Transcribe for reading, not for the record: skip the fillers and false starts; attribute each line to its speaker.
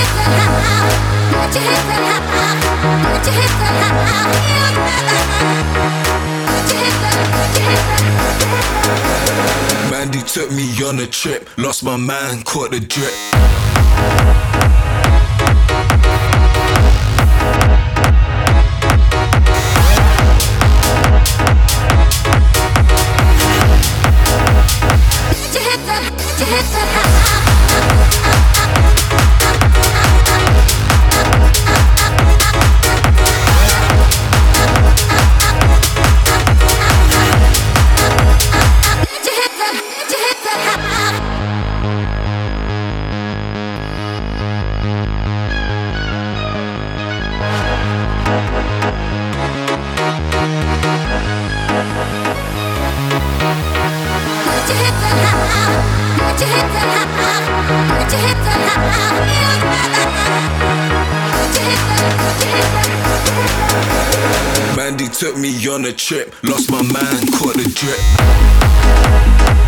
Speaker 1: Mandy took me on a trip, lost my man, caught the drip. Mandy took me on a trip, lost my man, caught the drip.